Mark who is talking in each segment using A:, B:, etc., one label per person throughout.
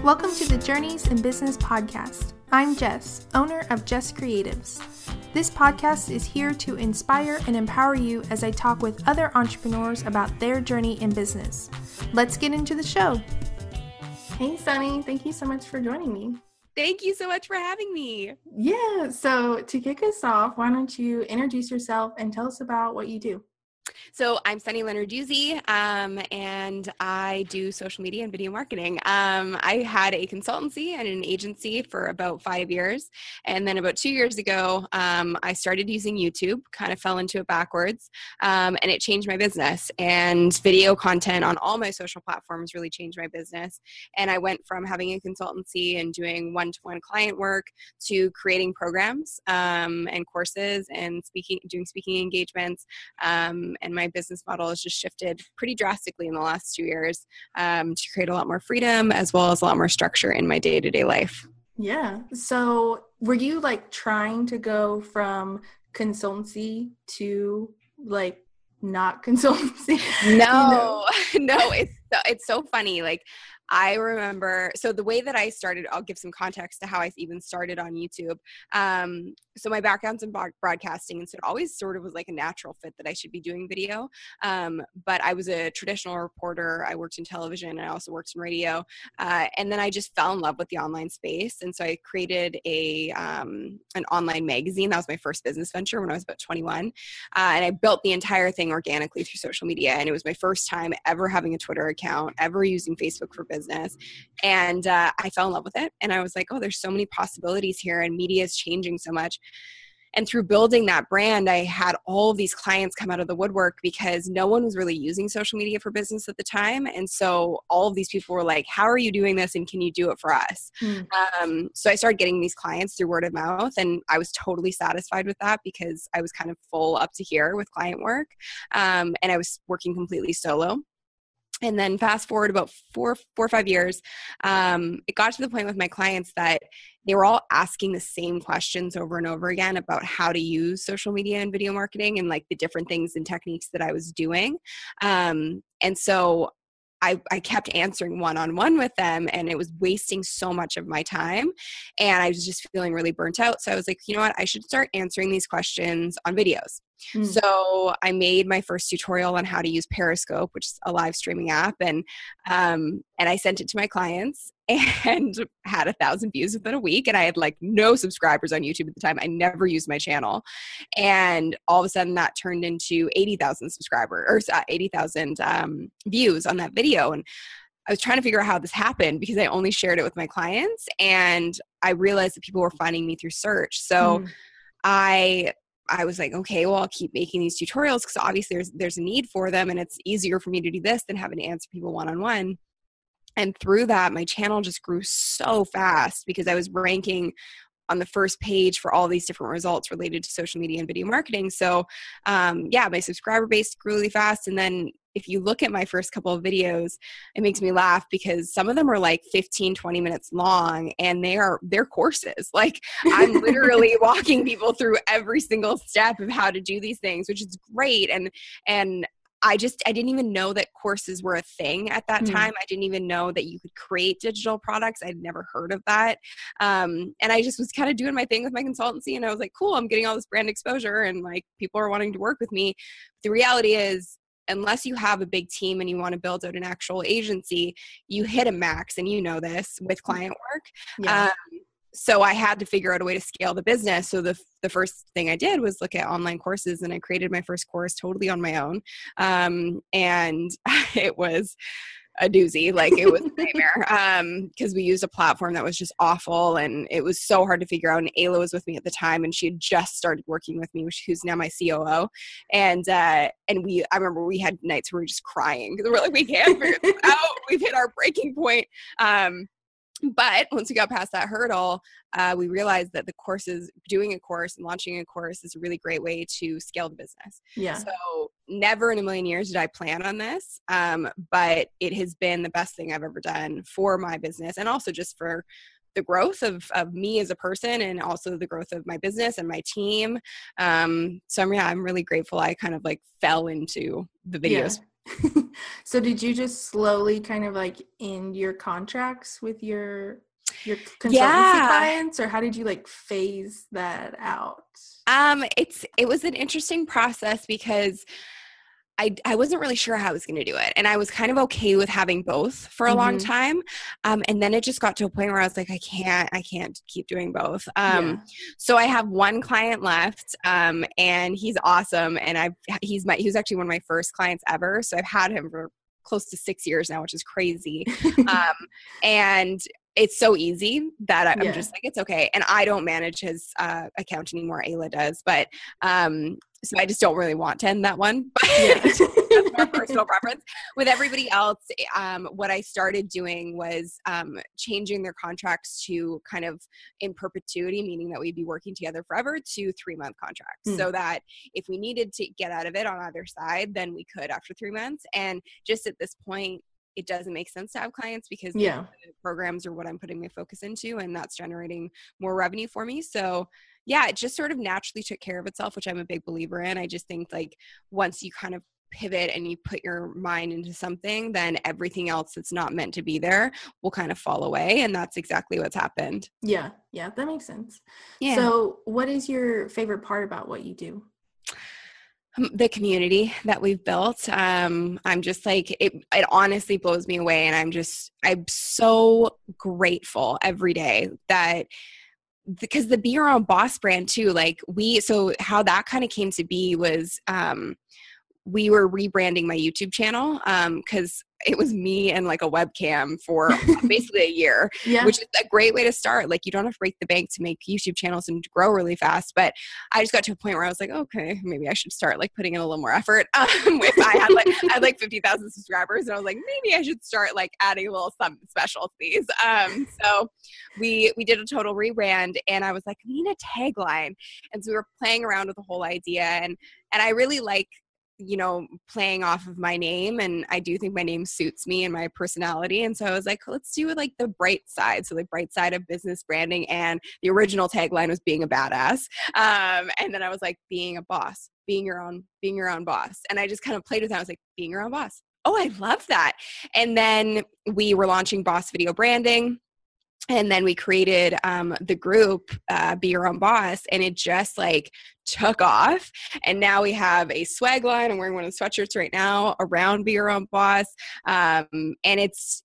A: Welcome to the Journeys in Business podcast. I'm Jess, owner of Jess Creatives. This podcast is here to inspire and empower you as I talk with other entrepreneurs about their journey in business. Let's get into the show. Hey, Sunny, thank you so much for joining me.
B: Thank you so much for having me.
A: Yeah, so to kick us off, why don't you introduce yourself and tell us about what you do?
B: So I'm Sunny Lenarduzzi, and I do social media and video marketing. I had a consultancy and an agency for about 5 years. And then about 2 years ago, I started using YouTube, kind of fell into it backwards, and it changed my business. And video content on all my social platforms really changed my business. And I went from having a consultancy and doing one-to-one client work to creating programs and courses and doing speaking engagements. And my business model has just shifted pretty drastically in the last 2 years to create a lot more freedom as well as a lot more structure in my day-to-day life.
A: Yeah. So were you trying to go from consultancy to not consultancy?
B: No, no, it's so funny. I remember, so the way that I started, I'll give some context to how I even started on YouTube. So my background's in broadcasting, and so it always sort of was like a natural fit that I should be doing video. But I was a traditional reporter. I worked in television, and I also worked in radio. And then I just fell in love with the online space. And so I created an online magazine. That was my first business venture when I was about 21. And I built the entire thing organically through social media. And it was my first time ever having a Twitter account, ever using Facebook for business. And I fell in love with it. And I was like, oh, there's so many possibilities here, and media is changing so much. And through building that brand, I had all of these clients come out of the woodwork because no one was really using social media for business at the time. And so all of these people were like, how are you doing this? And can you do it for us? So I started getting these clients through word of mouth, and I was totally satisfied with that because I was kind of full up to here with client work. And I was working completely solo. And then fast forward about four or 5 years, it got to the point with my clients that they were all asking the same questions over and over again about how to use social media and video marketing and the different things and techniques that I was doing. And so I kept answering one-on-one with them, and it was wasting so much of my time, and I was just feeling really burnt out. So I was like, you know what, I should start answering these questions on videos. So I made my first tutorial on how to use Periscope, which is a live streaming app. And I sent it to my clients and had 1,000 views within a week. And I had no subscribers on YouTube at the time. I never used my channel. And all of a sudden that turned into 80,000 subscribers or 80,000 views on that video. And I was trying to figure out how this happened because I only shared it with my clients. And I realized that people were finding me through search. So I was like, okay, well, I'll keep making these tutorials because obviously there's a need for them, and it's easier for me to do this than having to answer people one-on-one. And through that, my channel just grew so fast because I was ranking on the first page for all these different results related to social media and video marketing. So my subscriber base grew really fast. And then if you look at my first couple of videos, it makes me laugh because some of them are 15, 20 minutes long, and they're courses. I'm literally walking people through every single step of how to do these things, which is great. And I didn't even know that courses were a thing at that time. I didn't even know that you could create digital products. I'd never heard of that. And I just was kind of doing my thing with my consultancy, and I was like, cool, I'm getting all this brand exposure, and people are wanting to work with me. The reality is, unless you have a big team and you want to build out an actual agency, you hit a max, and you know this with client work.
A: Yeah.
B: So I had to figure out a way to scale the business. So the first thing I did was look at online courses, and I created my first course totally on my own. And it was a doozy. It was a nightmare because we used a platform that was just awful, and it was so hard to figure out. And Ayla was with me at the time, and she had just started working with me, who's now my COO. And I remember we had nights where we were just crying because we're like, we can't figure this out. We've hit our breaking point. But once we got past that hurdle, we realized that doing a course and launching a course is a really great way to scale the business.
A: Yeah.
B: So never in a million years did I plan on this, but it has been the best thing I've ever done for my business, and also just for the growth of me as a person, and also the growth of my business and my team. So I'm really grateful I kind of fell into the videos
A: So did you just slowly kind of like end your contracts with your consultancy clients, or how did you like phase that out?
B: It was an interesting process because I wasn't really sure how I was going to do it. And I was kind of okay with having both for a long time. And then it just got to a point where I was like, I can't keep doing both. So I have one client left, and he's awesome. And he was actually one of my first clients ever. So I've had him for close to 6 years now, which is crazy. And it's so easy that I'm just like, it's okay. And I don't manage his account anymore. Ayla does, but so I just don't really want to end that one. But that's more personal preference. With everybody else, what I started doing was changing their contracts to kind of in perpetuity, meaning that we'd be working together forever, to 3-month contracts. So that if we needed to get out of it on either side, then we could after 3 months. And just at this point, it doesn't make sense to have clients because the programs are what I'm putting my focus into, and that's generating more revenue for me. So yeah, it just sort of naturally took care of itself, which I'm a big believer in. I just think like once you kind of pivot and you put your mind into something, then everything else that's not meant to be there will kind of fall away. And that's exactly what's happened.
A: Yeah, that makes sense.
B: Yeah.
A: So what is your favorite part about what you do?
B: The community that we've built. I'm just like, it honestly blows me away. And I'm so grateful every day that, because the Be Your Own Boss brand too, like so how that kind of came to be was, we were rebranding my YouTube channel because it was me and like a webcam for basically a year, which is a great way to start. Like you don't have to break the bank to make YouTube channels and grow really fast. But I just got to a point where I was like, okay, maybe I should start like putting in a little more effort. If I had like 50,000 subscribers, and I was like, maybe I should start like adding a little something special to these. So we did a total rebrand, and I was like, we need a tagline. And so we were playing around with the whole idea, and I really like, playing off of my name. And I do think my name suits me and my personality. And so I was like, let's do it like the bright side. So like bright side of business branding. And the original tagline was being a badass. And then I was like, being a boss, being your own boss. And I just kind of played with that. I was like, being your own boss. Oh, I love that. And then we were launching Boss Video Branding. And then we created the group, Be Your Own Boss, and it just like took off. And now we have a swag line. I'm wearing one of the sweatshirts right now around Be Your Own Boss. And it's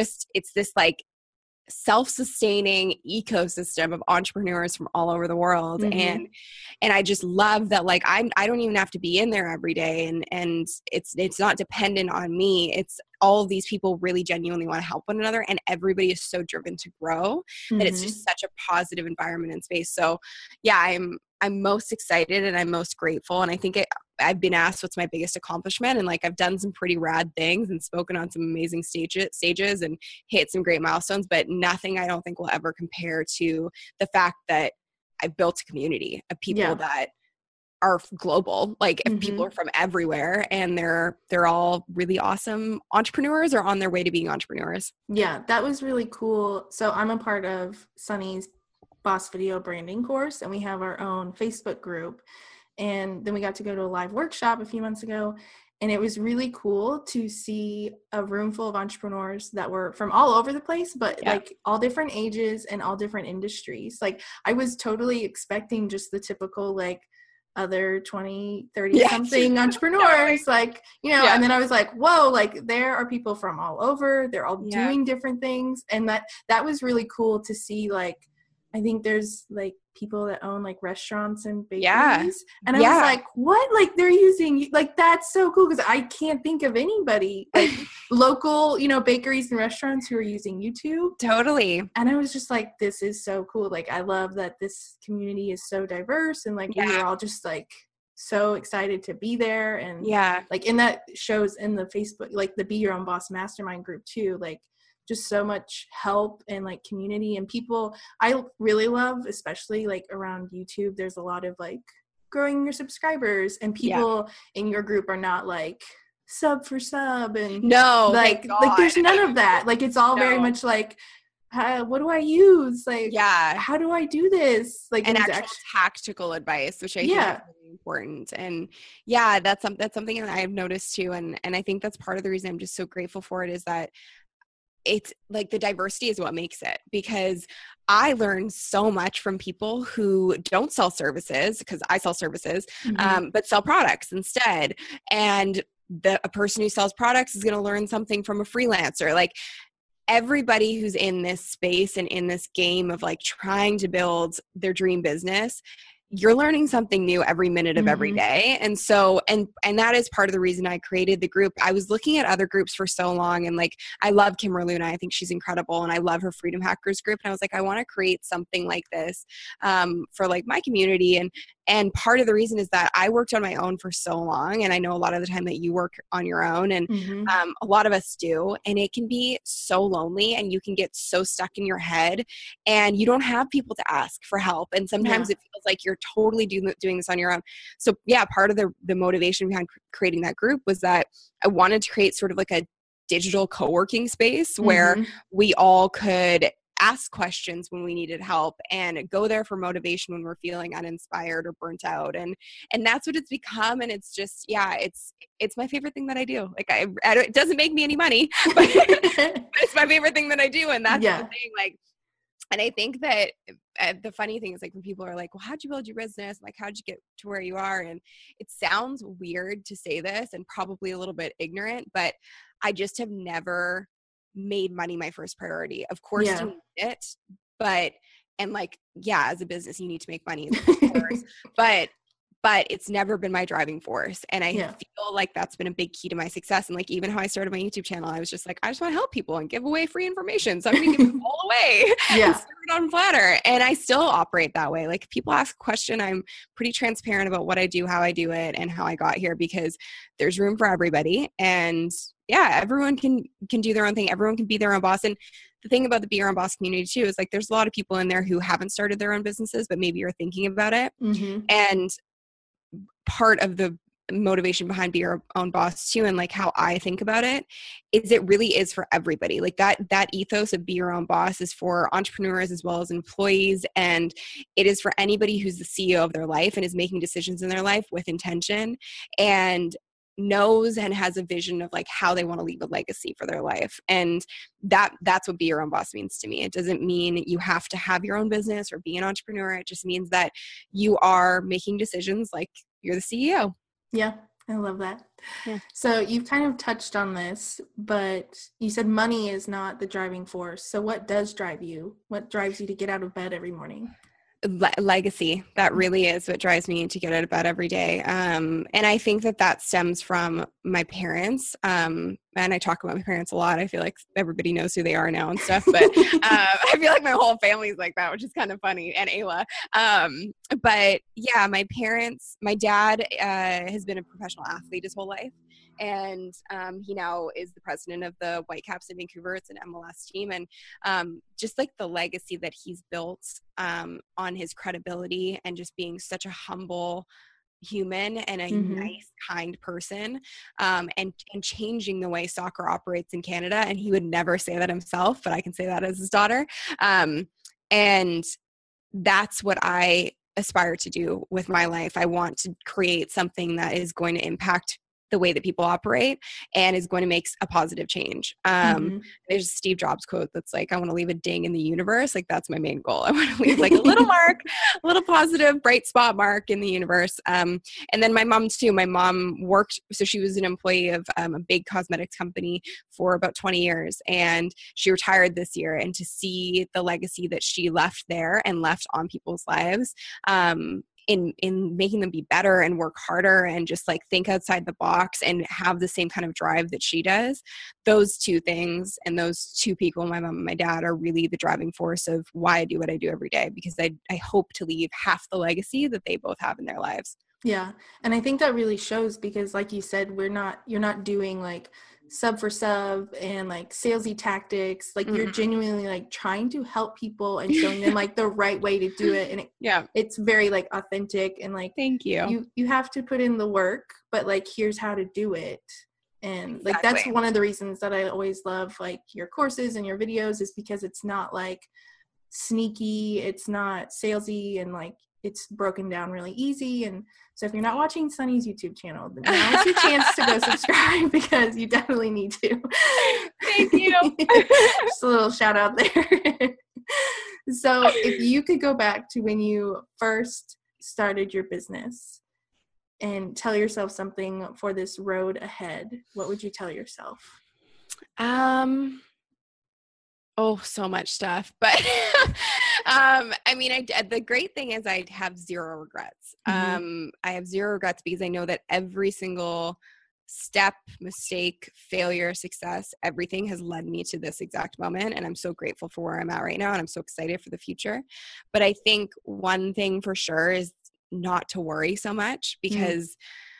B: this like self-sustaining ecosystem of entrepreneurs from all over the world. And I just love that, like, I don't even have to be in there every day. And it's not dependent on me. It's all of these people really genuinely want to help one another. And everybody is so driven to grow that it's just such a positive environment and space. So yeah, I'm most excited and I'm most grateful. And I think I've been asked what's my biggest accomplishment, and like I've done some pretty rad things and spoken on some amazing stages and hit some great milestones, but nothing I don't think will ever compare to the fact that I built a community of people that are global. Like if people are from everywhere, and they're all really awesome entrepreneurs or on their way to being entrepreneurs.
A: Yeah, that was really cool. So I'm a part of Sunny's Boss Video Branding course, and we have our own Facebook group. And then we got to go to a live workshop a few months ago, and it was really cool to see a room full of entrepreneurs that were from all over the place, but like all different ages and all different industries. Like I was totally expecting just the typical like other 20, 30 something entrepreneurs, like, and then I was like, whoa, like there are people from all over, they're all doing different things. And that was really cool to see. Like, I think there's like people that own like restaurants and bakeries. And I was like, what? Like they're using, like, that's so cool. Cause I can't think of anybody like local, bakeries and restaurants who are using YouTube.
B: Totally.
A: And I was just like, this is so cool. Like, I love that this community is so diverse, and like, we were all just like so excited to be there. And like, in that shows in the Facebook, like the Be Your Own Boss mastermind group too, like, just so much help and like community and people I really love, especially like around YouTube. There's a lot of like growing your subscribers, and people in your group are not like sub for sub and
B: no,
A: like there's none of that. Like it's all very much like what do I use? Like,
B: Yeah.
A: how do I do this? Like,
B: And actual tactical advice, which I think is really important. And yeah, that's something that I've noticed too. And I think that's part of the reason I'm just so grateful for it, is that it's like the diversity is what makes it, because I learned so much from people who don't sell services, because I sell services, but sell products instead. And a person who sells products is going to learn something from a freelancer. Like, everybody who's in this space and in this game of like trying to build their dream business, you're learning something new every minute of every day. And so, and that is part of the reason I created the group. I was looking at other groups for so long, and like, I love Kimra Luna. I think she's incredible. And I love her Freedom Hackers group. And I was like, I want to create something like this for like my community. And part of the reason is that I worked on my own for so long. And I know a lot of the time that you work on your own, and a lot of us do. And it can be so lonely, and you can get so stuck in your head, and you don't have people to ask for help. And sometimes it feels like you're totally doing this on your own. So yeah, part of the motivation behind creating that group was that I wanted to create sort of like a digital co-working space where we all could ask questions when we needed help, and go there for motivation when we're feeling uninspired or burnt out. And that's what it's become. And it's just, yeah, it's my favorite thing that I do. Like, it doesn't make me any money, but it's my favorite thing that I do. And that's the thing. Like, and I think that the funny thing is, like, when people are like, well, how'd you build your business? Like, how'd you get to where you are? And it sounds weird to say this, and probably a little bit ignorant, but I just have never made money my first priority. Of course you need it, but, and like, yeah, as a business, you need to make money, of course, but it's never been my driving force. And I feel like that's been a big key to my success. And like, even how I started my YouTube channel, I was just like, I just want to help people and give away free information. So I'm going to give it all away and start it on Flattr. And I still operate that way. Like, if people ask a question, I'm pretty transparent about what I do, how I do it, and how I got here, because there's room for everybody. And yeah, everyone can do their own thing. Everyone can be their own boss. And the thing about the Be Your Own Boss community too is, like, there's a lot of people in there who haven't started their own businesses, but maybe you're thinking about it. And part of the motivation behind Be Your Own Boss too, and like how I think about it, is it really is for everybody. Like, that ethos of Be Your Own Boss is for entrepreneurs as well as employees. And it is for anybody who's the CEO of their life and is making decisions in their life with intention, and knows and has a vision of like how they want to leave a legacy for their life. And that's what Be Your Own Boss means to me. It doesn't mean you have to have your own business or be an entrepreneur. It just means that you are making decisions like you're the CEO.
A: Yeah, I love that. Yeah. So you've kind of touched on this, but you said money is not the driving force. So what does drive you? What drives you to get out of bed every morning?
B: Legacy. That really is what drives me to get out of bed every day. And I think that stems from my parents. And I talk about my parents a lot. I feel like everybody knows who they are now and stuff, but I feel like my whole family's like that, which is kind of funny. And Ayla. But yeah, my parents, my dad has been a professional athlete his whole life. And he now is the president of the Whitecaps in Vancouver. It's an MLS team. And just like the legacy that he's built on his credibility and just being such a humble human and a nice, kind person, and changing the way soccer operates in Canada. And he would never say that himself, but I can say that as his daughter. And that's what I aspire to do with my life. I want to create something that is going to impact the way that people operate and is going to make a positive change. There's a Steve Jobs quote that's like, I want to leave a ding in the universe. Like, that's my main goal. I want to leave like a little mark, a little positive, bright spot mark in the universe. And then my mom too, my mom worked, so she was an employee of a big cosmetics company for about 20 years. And she retired this year, and to see the legacy that she left there and left on people's lives, in making them be better and work harder and just like think outside the box and have the same kind of drive that she does. Those two things and those two people, my mom and my dad, are really the driving force of why I do what I do every day, because I hope to leave half the legacy that they both have in their lives.
A: Yeah. And I think that really shows, because like you said, you're not doing like sub for sub and like salesy tactics. Like you're genuinely like trying to help people and showing them like the right way to do it. And it's very like authentic and like,
B: thank you.
A: You have to put in the work, but like, here's how to do it. And like, that's one of the reasons that I always love like your courses and your videos, is because it's not like sneaky, it's not salesy, and like it's broken down really easy. And so if you're not watching Sunny's YouTube channel, then now is your chance to go subscribe, because you definitely need to.
B: Thank you.
A: Just a little shout out there. So if you could go back to when you first started your business and tell yourself something for this road ahead, what would you tell yourself?
B: Oh, so much stuff. But I mean, the great thing is I have zero regrets. I have zero regrets because I know that every single step, mistake, failure, success, everything has led me to this exact moment. And I'm so grateful for where I'm at right now. And I'm so excited for the future. But I think one thing for sure is not to worry so much, because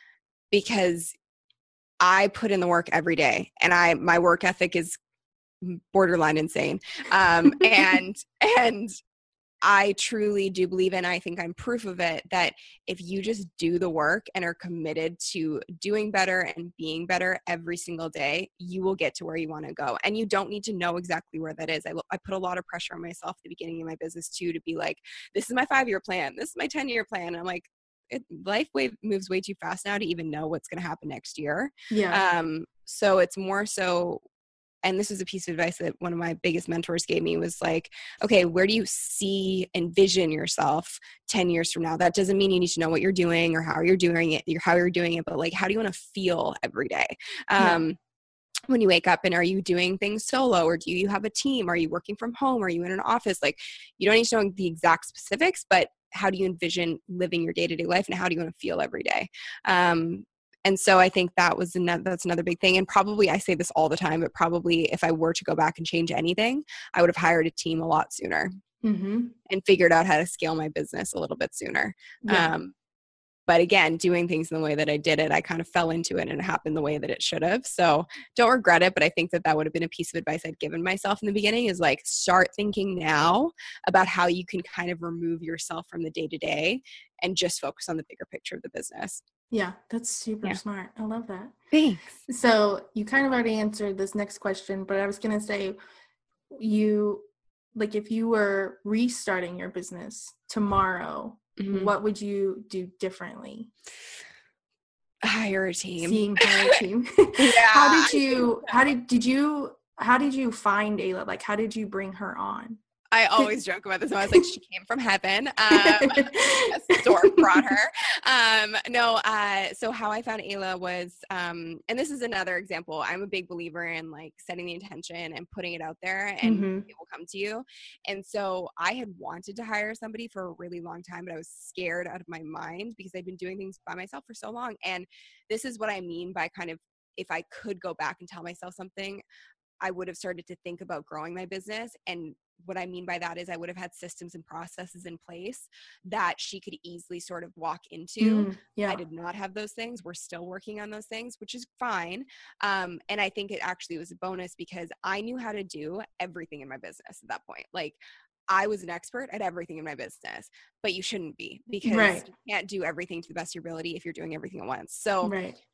B: I put in the work every day, and my work ethic is borderline insane. And I truly do believe, and I think I'm proof of it, that if you just do the work and are committed to doing better and being better every single day, you will get to where you want to go. And you don't need to know exactly where that is. I put a lot of pressure on myself at the beginning of my business too, to be like, this is my 5-year plan. This is my 10-year plan. And I'm like, life moves way too fast now to even know what's going to happen next year.
A: Yeah.
B: So it's more so, and this was a piece of advice that one of my biggest mentors gave me, was like, okay, where do you envision yourself 10 years from now? That doesn't mean you need to know what you're doing or how you're doing it, but like, how do you want to feel every day? When you wake up, and are you doing things solo, or do you have a team? Are you working from home? Are you in an office? Like, you don't need to know the exact specifics, but how do you envision living your day-to-day life, and how do you want to feel every day? And so I think that's another big thing. And probably, I say this all the time, but probably if I were to go back and change anything, I would have hired a team a lot sooner and figured out how to scale my business a little bit sooner.
A: Yeah.
B: But again, doing things in the way that I did it, I kind of fell into it and it happened the way that it should have. So don't regret it. But I think that would have been a piece of advice I'd given myself in the beginning, is like, start thinking now about how you can kind of remove yourself from the day-to-day and just focus on the bigger picture of the business.
A: Yeah, that's super smart. I love that.
B: Thanks.
A: So you kind of already answered this next question, but I was going to say, if you were restarting your business tomorrow, what would you do differently?
B: Hire a team.
A: Hire a team.
B: Yeah.
A: How did you find Ayla? Like, how did you bring her on?
B: I always joke about this. I was like, she came from heaven. A storm brought her. So how I found Ayla was, and this is another example. I'm a big believer in like setting the intention and putting it out there, and it will come to you. And so I had wanted to hire somebody for a really long time, but I was scared out of my mind because I'd been doing things by myself for so long. And this is what I mean by kind of, if I could go back and tell myself something, I would have started to think about growing my business. And what I mean by that is I would have had systems and processes in place that she could easily sort of walk into. I did not have those things. We're still working on those things, which is fine. And I think it actually was a bonus because I knew how to do everything in my business at that point. Like, I was an expert at everything in my business, but you shouldn't be, because you can't do everything to the best of your ability if you're doing everything at once. So,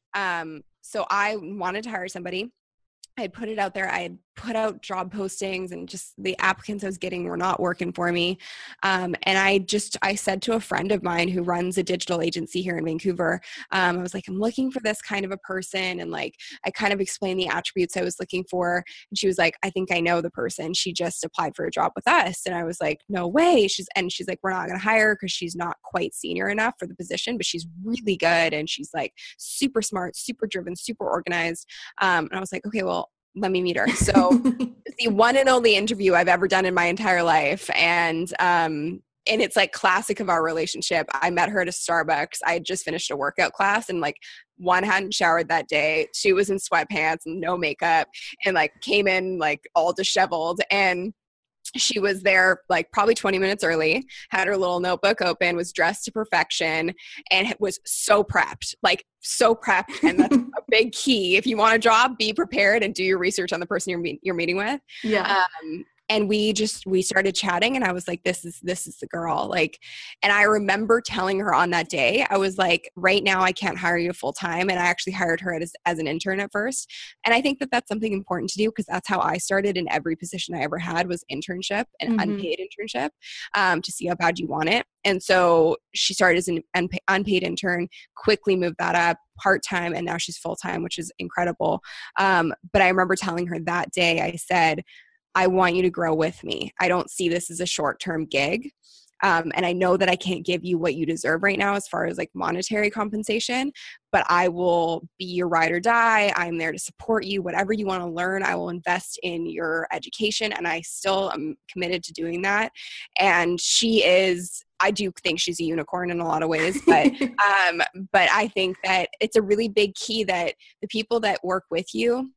B: so I wanted to hire somebody. I had put it out there. I had put out job postings, and just the applicants I was getting were not working for me. And I said to a friend of mine who runs a digital agency here in Vancouver, I was like, I'm looking for this kind of a person. And like, I kind of explained the attributes I was looking for. And she was like, I think I know the person. She just applied for a job with us. And I was like, no way. She's like, we're not going to hire her because she's not quite senior enough for the position, but she's really good. And she's like super smart, super driven, super organized. And I was like, okay, well, let me meet her. So it's the one and only interview I've ever done in my entire life. And it's like classic of our relationship. I met her at a Starbucks. I had just finished a workout class, and like, one hadn't showered that day. She was in sweatpants and no makeup, and like came in like all disheveled. And she was there like probably 20 minutes early, had her little notebook open, was dressed to perfection, and was so prepped. And that's a big key. If you want a job, be prepared and do your research on the person you're meeting with. And we started chatting, and I was like, this is the girl. Like, and I remember telling her on that day, I was like, right now I can't hire you full time. And I actually hired her as an intern at first. And I think that that's something important to do, because that's how I started in every position I ever had, was internship, and unpaid internship, to see how bad you want it. And so she started as an unpaid intern, quickly moved that up part-time, and now she's full-time, which is incredible. But I remember telling her that day, I said, I want you to grow with me. I don't see this as a short-term gig. And I know that I can't give you what you deserve right now as far as like monetary compensation, but I will be your ride or die. I'm there to support you. Whatever you want to learn, I will invest in your education. And I still am committed to doing that. And I do think she's a unicorn in a lot of ways, but I think that it's a really big key that the people that work with you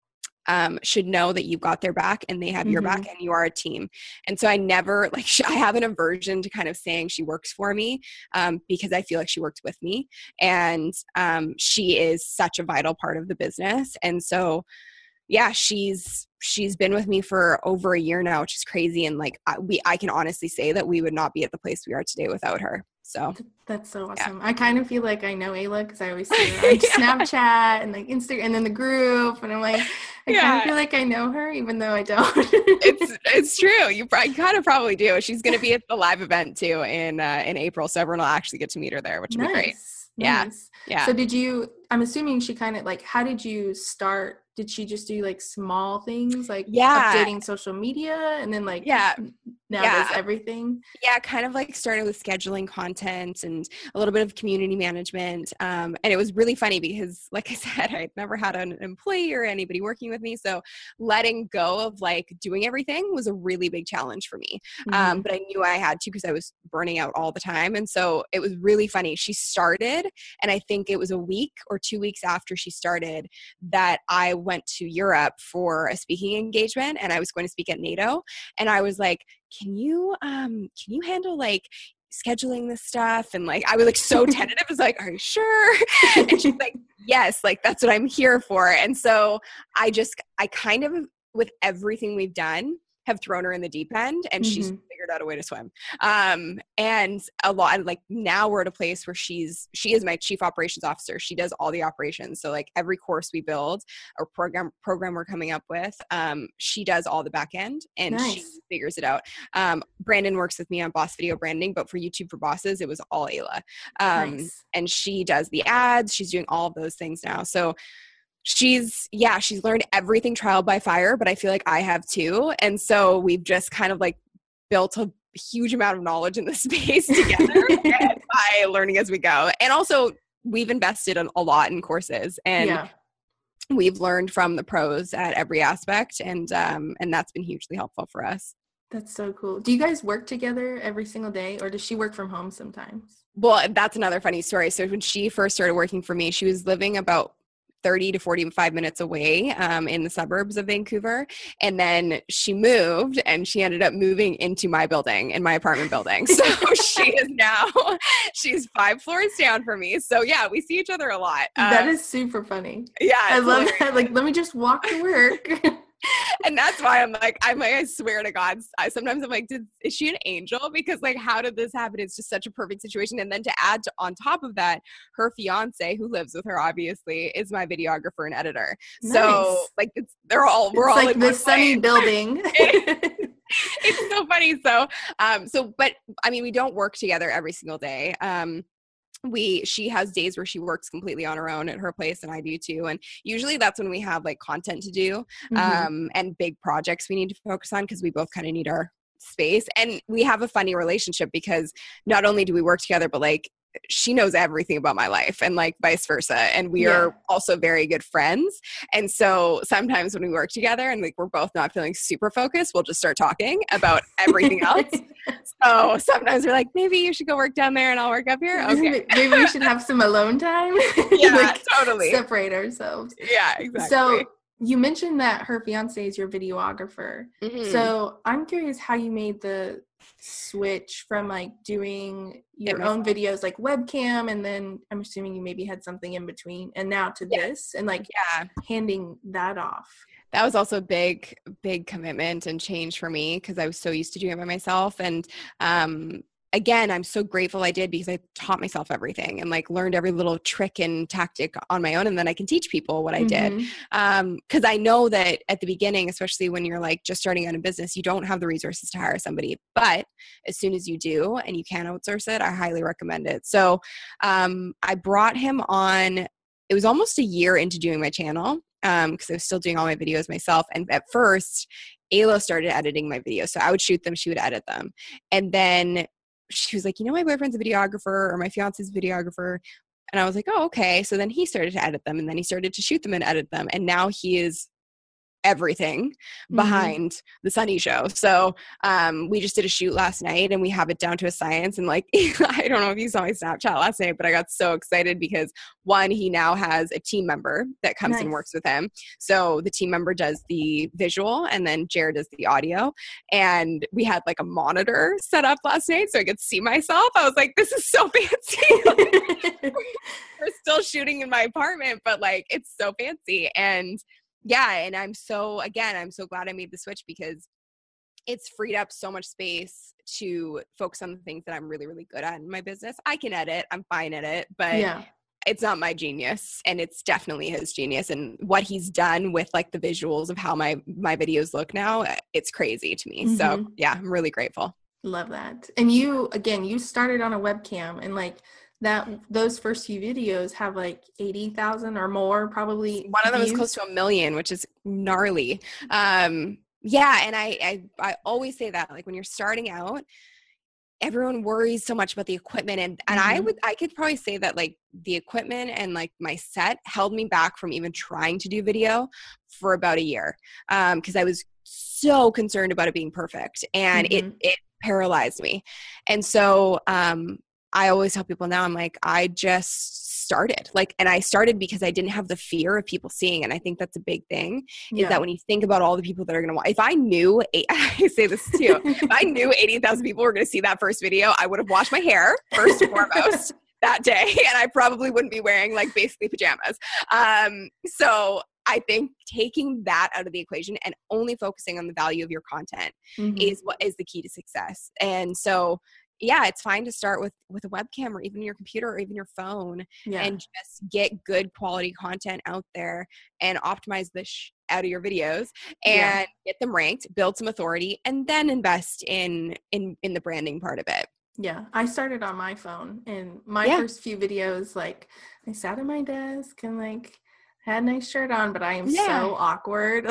B: should know that you've got their back, and they have your back, and you are a team. And so I never I have an aversion to kind of saying she works for me, because I feel like she works with me, and she is such a vital part of the business. And so, yeah, she's been with me for over a year now, which is crazy. And like, I can honestly say that we would not be at the place we are today without her. So
A: that's so awesome. Yeah. I kind of feel like I know Ayla, because I always see her on Snapchat and like Instagram, and then the group, and I'm like, I kind of feel like I know her, even though I don't.
B: It's true. You kind of probably do. She's going to be at the live event too in April, so everyone will actually get to meet her there, which would be great.
A: Nice.
B: Yeah.
A: So I'm assuming she kind of like, how did you start? Did she just do like small things, like updating social media, and then like now does everything? Yeah,
B: kind of like started with scheduling content and a little bit of community management. And it was really funny because, like I said, I'd never had an employee or anybody working with me. So letting go of like doing everything was a really big challenge for me. But I knew I had to, because I was burning out all the time. And so it was really funny. She started, and I think it was a week or 2 weeks after she started that I went to Europe for a speaking engagement, and I was going to speak at NATO. And I was like, can you handle like scheduling this stuff? And like, I was like so tentative. I was like, are you sure? And she's like, yes, like that's what I'm here for. And so I kind of, with everything we've done, have thrown her in the deep end, and she's figured out a way to swim. And a lot, like now we're at a place where she is my chief operations officer. She does all the operations. So like every course we build or program we're coming up with, she does all the back end, and she figures it out. Brandon works with me on Boss Video Branding, but for YouTube for Bosses, it was all Ayla. And she does the ads. She's doing all of those things now. So she's learned everything trial by fire, but I feel like I have too. And so we've just kind of like built a huge amount of knowledge in the space together by learning as we go. And also we've invested a lot in courses, and we've learned from the pros at every aspect. And that's been hugely helpful for us.
A: That's so cool. Do you guys work together every single day, or does she work from home sometimes?
B: Well, that's another funny story. So when she first started working for me, she was living about 30 to 45 minutes away in the suburbs of Vancouver. And then she moved, and she ended up moving into my building, in my apartment building. So she's 5 floors down from me. So yeah, we see each other a lot.
A: That is super funny.
B: Yeah.
A: I love that. Like, let me just walk to work.
B: And that's why I'm like, I swear to God, sometimes I'm like, is she an angel? Because like, how did this happen? It's just such a perfect situation. And then to add on top of that, her fiance, who lives with her, obviously, is my videographer and editor. Nice. So like, we're all
A: like in the sunny building.
B: It's so funny. So, but I mean, we don't work together every single day. She has days where she works completely on her own at her place, and I do too. And usually that's when we have like content to do, and big projects we need to focus on, because we both kind of need our space. And we have a funny relationship, because not only do we work together, but like she knows everything about my life, and like vice versa. And we are also very good friends. And so sometimes when we work together and like we're both not feeling super focused, we'll just start talking about everything else. So sometimes we're like, maybe you should go work down there and I'll work up here. Okay.
A: Maybe we should have some alone time.
B: Yeah, like, totally.
A: Separate ourselves.
B: Yeah, exactly.
A: So You mentioned that her fiance is your videographer.
B: Mm-hmm.
A: So I'm curious how you made the switch from like doing your own videos, like webcam, and then I'm assuming you maybe had something in between, and now to this, and like handing that off.
B: That was also a big commitment and change for me because I was so used to doing it by myself. And again, I'm so grateful I did because I taught myself everything and like learned every little trick and tactic on my own. And then I can teach people what I did. Because I know that at the beginning, especially when you're like just starting out in business, you don't have the resources to hire somebody. But as soon as you do and you can outsource it, I highly recommend it. So I brought him on. It was almost a year into doing my channel because I was still doing all my videos myself. And at first, Ayla started editing my videos. So I would shoot them, she would edit them. And then she was like, you know, my boyfriend's a videographer or my fiance's a videographer. And I was like, oh, okay. So then he started to edit them and then he started to shoot them and edit them. And now he is everything behind the Sunny Show. So we just did a shoot last night and we have it down to a science. And like, I don't know if you saw my Snapchat last night, but I got so excited because one, he now has a team member that comes and works with him. So the team member does the visual and then Jared does the audio. And we had like a monitor set up last night so I could see myself. I was like, this is so fancy. We're still shooting in my apartment, but like, it's so fancy. And yeah. And I'm so glad I made the switch because it's freed up so much space to focus on the things that I'm really, really good at in my business. I can edit. I'm fine at it, but it's not my genius and it's definitely his genius. And what he's done with like the visuals of how my videos look now, it's crazy to me. So yeah, I'm really grateful.
A: Love that. And you started on a webcam and like those first few videos have like 80,000 or more probably.
B: One of them is close to 1 million, which is gnarly. Yeah. And I always say that like when you're starting out, everyone worries so much about the equipment. And I could probably say that like the equipment and like my set held me back from even trying to do video for about a year. Cause I was so concerned about it being perfect and it paralyzed me. And so, I always tell people now, I'm like, I just started and I started because I didn't have the fear of people seeing. And I think that's a big thing is that when you think about all the people that are going to watch, if I knew, I say this too, if I knew 80,000 people were going to see that first video, I would have washed my hair first and foremost that day. And I probably wouldn't be wearing like basically pajamas. So I think taking that out of the equation and only focusing on the value of your content is what is the key to success. And so yeah, it's fine to start with a webcam or even your computer or even your phone and just get good quality content out there and optimize the out of your videos and get them ranked, build some authority, and then invest in the branding part of it.
A: Yeah, I started on my phone and my first few videos, like I sat at my desk and like had a nice shirt on, but I am so awkward.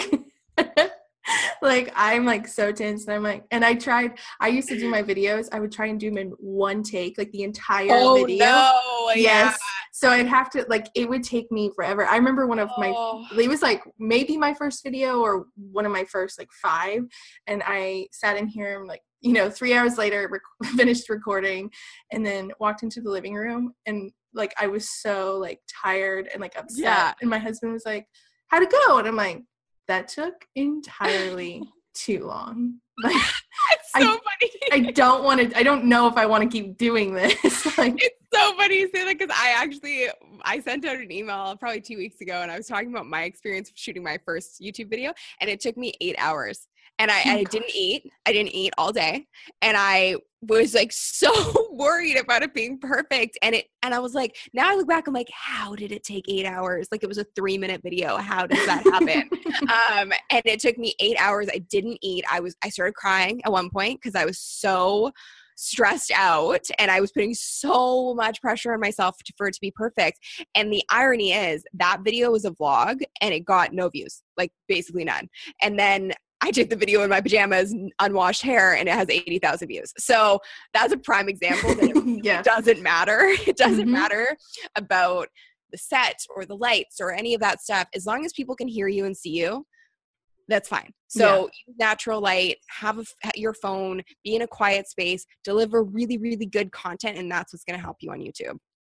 A: Like I'm like so tense and I'm like, and I used to do my videos. I would try and do them in one take, like the entire video.
B: No.
A: Yes. So I'd have to like, it would take me forever. I remember one of it was like maybe my first video or one of my first like 5. And I sat in here and like, 3 hours later, finished recording and then walked into the living room and like, I was so like tired and like upset. Yeah. And my husband was like, how'd it go? And I'm like, that took entirely too long. Like,
B: it's so funny.
A: I don't know if I want to keep doing this. Like,
B: it's so funny you say that because I sent out an email probably 2 weeks ago and I was talking about my experience shooting my first YouTube video and it took me 8 hours. And I didn't eat. I didn't eat all day. And I was like so worried about it being perfect. And I was like, now I look back, I'm like, how did it take 8 hours? Like it was a 3-minute video. How does that happen? And it took me 8 hours. I didn't eat. I started crying at one point because I was so stressed out and I was putting so much pressure on myself for it to be perfect. And the irony is that video was a vlog and it got no views, like basically none. And then I did the video in my pajamas, unwashed hair, and it has 80,000 views. So that's a prime example that it doesn't matter. It doesn't matter about the set or the lights or any of that stuff. As long as people can hear you and see you, that's fine. So use natural light, have your phone, be in a quiet space, deliver really, really good content, and that's what's going to help you on YouTube.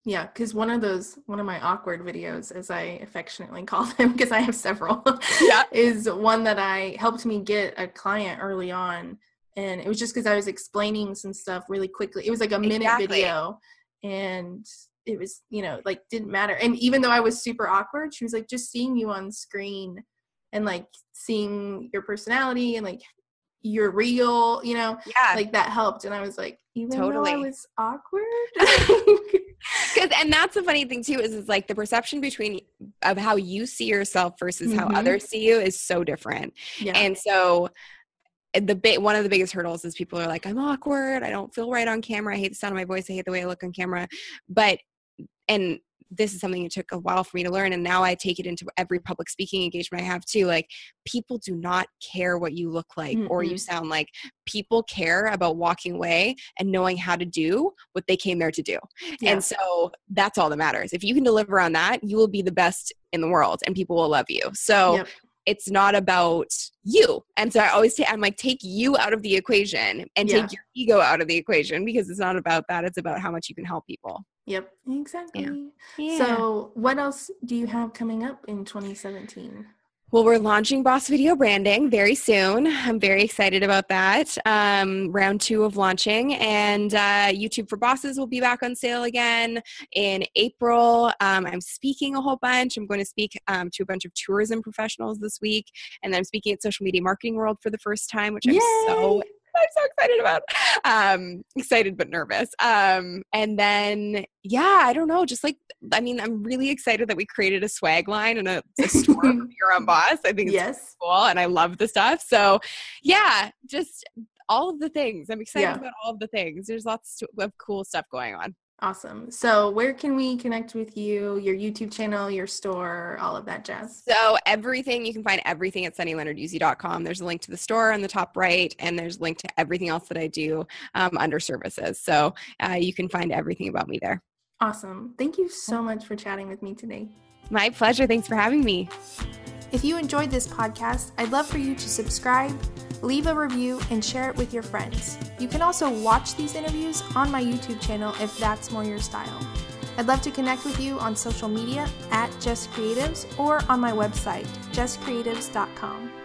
A: Yeah, because one of my awkward videos, as I affectionately call them, because I have several,
B: Yeah.
A: is one that helped me get a client early on. And it was just because I was explaining some stuff really quickly. It was like a minute video, and it was, like, didn't matter. And even though I was super awkward, she was like, just seeing you on screen and like seeing your personality and like you're real,
B: Yeah.
A: like that helped. And I was like, even though I was awkward.
B: And that's the funny thing too, is like the perception of how you see yourself versus how others see you is so different.
A: Yeah.
B: And so one of the biggest hurdles is people are like, I'm awkward. I don't feel right on camera. I hate the sound of my voice. I hate the way I look on camera. And this is something it took a while for me to learn. And now I take it into every public speaking engagement I have too. Like, people do not care what you look like or you sound like. People care about walking away and knowing how to do what they came there to do. Yeah. And so that's all that matters. If you can deliver on that, you will be the best in the world and people will love you. So it's not about you. And so I always I'm like, take you out of the equation and take your ego out of the equation, because it's not about that. It's about how much you can help people.
A: Yep, exactly.
B: Yeah.
A: So what else do you have coming up in 2017?
B: Well, we're launching Boss Video Branding very soon. I'm very excited about that. Round 2 of launching, and YouTube for Bosses will be back on sale again in April. I'm speaking a whole bunch. I'm going to speak to a bunch of tourism professionals this week, and then I'm speaking at Social Media Marketing World for the first time, which I'm so excited about. Excited but nervous. And then, I don't know, I'm really excited that we created a swag line and a store here on Boss. I think it's cool and I love the stuff. So just all of the things. I'm excited about all of the things. There's lots of cool stuff going on.
A: Awesome. So where can we connect with you, your YouTube channel, your store, all of that jazz?
B: So you can find everything at sunnyleonarduzi.com. There's a link to the store on the top right, and there's a link to everything else that I do under services. So you can find everything about me there.
A: Awesome. Thank you so much for chatting with me today.
B: My pleasure. Thanks for having me.
A: If you enjoyed this podcast, I'd love for you to subscribe, leave a review, and share it with your friends. You can also watch these interviews on my YouTube channel if that's more your style. I'd love to connect with you on social media at Just Creatives or on my website, justcreatives.com.